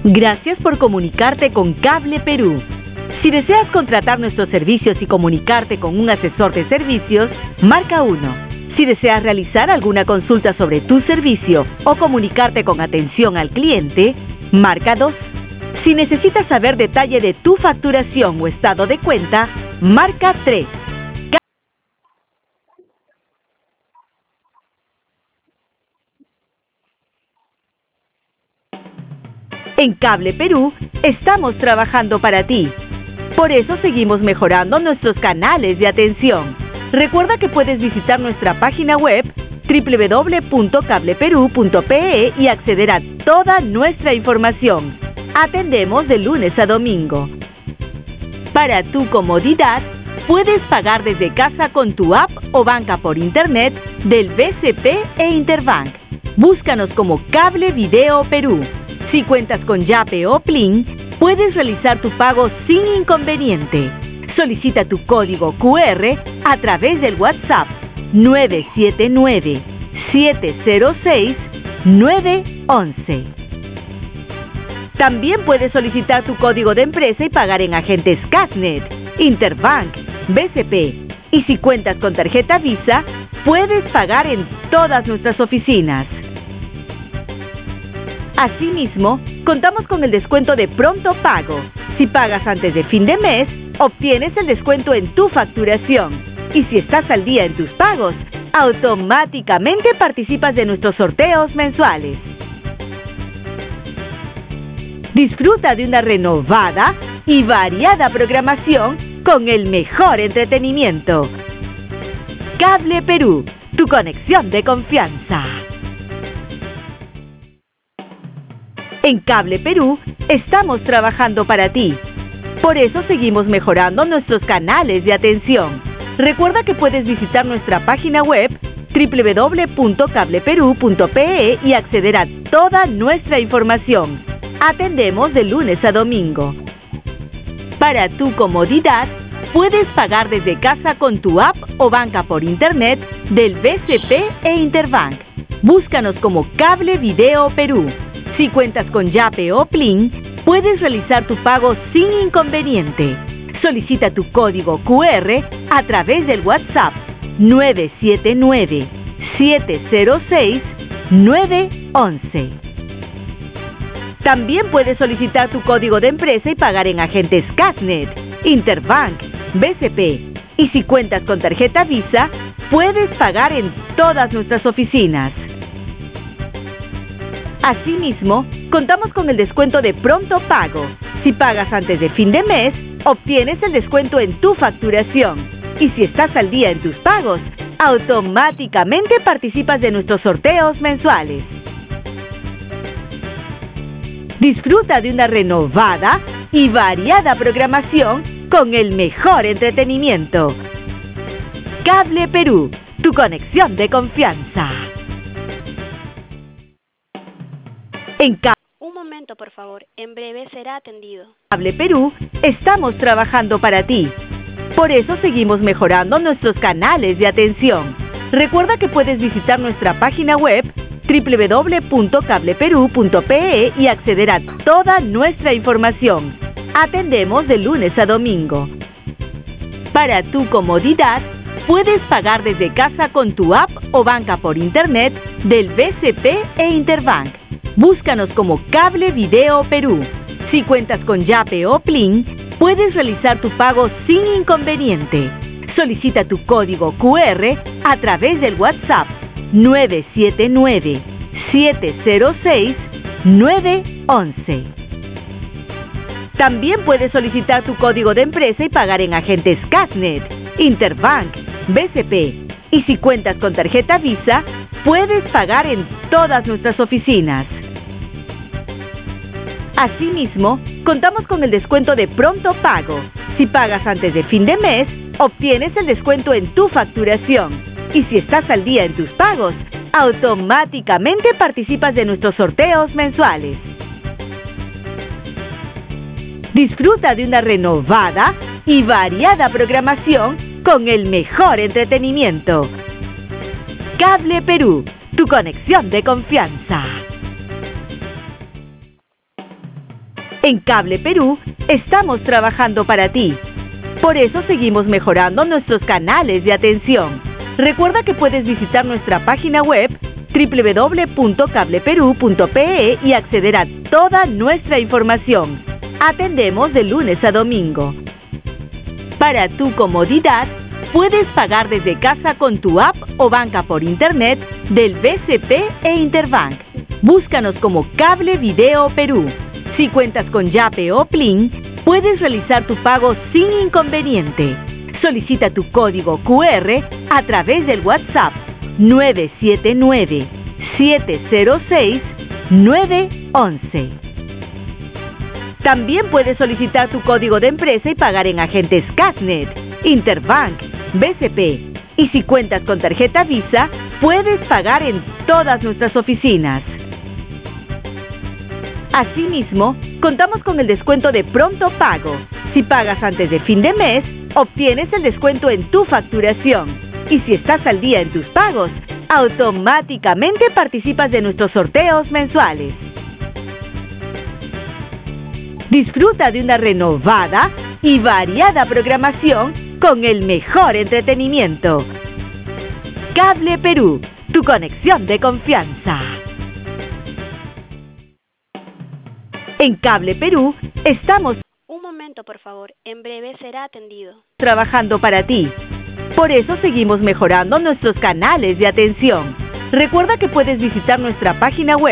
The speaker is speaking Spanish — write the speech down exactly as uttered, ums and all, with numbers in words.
Gracias por comunicarte con Cable Perú. Si deseas contratar nuestros servicios y comunicarte con un asesor de servicios, marca uno. Si deseas realizar alguna consulta sobre tu servicio o comunicarte con atención al cliente, marca dos. Si necesitas saber detalle de tu facturación o estado de cuenta, marca tres. En Cable Perú estamos trabajando para ti. Por eso seguimos mejorando nuestros canales de atención. Recuerda que puedes visitar nuestra página web doble u doble u doble u punto cable perú punto pe e y acceder a toda nuestra información. Atendemos de lunes a domingo. Para tu comodidad, puedes pagar desde casa con tu app o banca por internet del B C P e Interbank. Búscanos como Cable Video Perú. Si cuentas con Yape o Plin, puedes realizar tu pago sin inconveniente. Solicita tu código cu erre a través del WhatsApp nueve siete nueve, siete cero seis, nueve once. También puedes solicitar tu código de empresa y pagar en agentes Casnet, Interbank, B C P. Y si cuentas con tarjeta Visa, puedes pagar en todas nuestras oficinas. Asimismo, contamos con el descuento de pronto pago. Si pagas antes de fin de mes, obtienes el descuento en tu facturación. Y si estás al día en tus pagos, automáticamente participas de nuestros sorteos mensuales. Disfruta de una renovada y variada programación con el mejor entretenimiento. Cable Perú, tu conexión de confianza. En Cable Perú estamos trabajando para ti. Por eso seguimos mejorando nuestros canales de atención. Recuerda que puedes visitar nuestra página web doble u doble u doble u punto cable perú punto pe e y acceder a toda nuestra información. Atendemos de lunes a domingo. Para tu comodidad, puedes pagar desde casa con tu app o banca por internet del B C P e Interbank. Búscanos como Cable Video Perú. Si cuentas con Yape o Plin, puedes realizar tu pago sin inconveniente. Solicita tu código cu erre a través del WhatsApp nueve siete nueve, siete cero seis, nueve once. También puedes solicitar tu código de empresa y pagar en agentes Casnet, Interbank, B C P. Y si cuentas con tarjeta Visa, puedes pagar en todas nuestras oficinas. Asimismo, contamos con el descuento de pronto pago. Si pagas antes de fin de mes, obtienes el descuento en tu facturación. Y si estás al día en tus pagos, automáticamente participas de nuestros sorteos mensuales. Disfruta de una renovada y variada programación con el mejor entretenimiento. Cable Perú, tu conexión de confianza. En Cable Un momento, por favor. En breve será atendido. Cable Perú estamos trabajando para ti. Por eso seguimos mejorando nuestros canales de atención. Recuerda que puedes visitar nuestra página web doble u doble u doble u punto cable perú punto pe e y acceder a toda nuestra información. Atendemos de lunes a domingo. Para tu comodidad, puedes pagar desde casa con tu app o banca por internet del B C P e Interbank. Búscanos como Cable Video Perú. Si cuentas con Yape o Plin, puedes realizar tu pago sin inconveniente. Solicita tu código cu erre a través del WhatsApp nueve siete nueve, siete cero seis, nueve once. También puedes solicitar tu código de empresa y pagar en agentes Casnet, Interbank, B C P. Y si cuentas con tarjeta Visa, puedes pagar en todas nuestras oficinas. Asimismo, contamos con el descuento de pronto pago. Si pagas antes de fin de mes, obtienes el descuento en tu facturación. Y si estás al día en tus pagos, automáticamente participas de nuestros sorteos mensuales. Disfruta de una renovada y variada programación con el mejor entretenimiento. Cable Perú, tu conexión de confianza. En Cable Perú estamos trabajando para ti. Por eso seguimos mejorando nuestros canales de atención. Recuerda que puedes visitar nuestra página web doble u doble u doble u punto cable perú punto pe e y acceder a toda nuestra información. Atendemos de lunes a domingo. Para tu comodidad, puedes pagar desde casa con tu app o banca por internet del B C P e Interbank. Búscanos como Cable Video Perú. Si cuentas con Yape o Plin, puedes realizar tu pago sin inconveniente. Solicita tu código cu erre a través del WhatsApp nueve siete nueve, siete cero seis, nueve uno uno. También puedes solicitar tu código de empresa y pagar en agentes Casnet, Interbank, B C P. Y si cuentas con tarjeta Visa, puedes pagar en todas nuestras oficinas. Asimismo, contamos con el descuento de Pronto Pago. Si pagas antes de fin de mes, obtienes el descuento en tu facturación. Y si estás al día en tus pagos, automáticamente participas de nuestros sorteos mensuales. Disfruta de una renovada y variada programación con el mejor entretenimiento. Cable Perú, tu conexión de confianza. En Cable Perú estamos Un momento, por favor. En breve será atendido. trabajando para ti. Por eso seguimos mejorando nuestros canales de atención. Recuerda que puedes visitar nuestra página web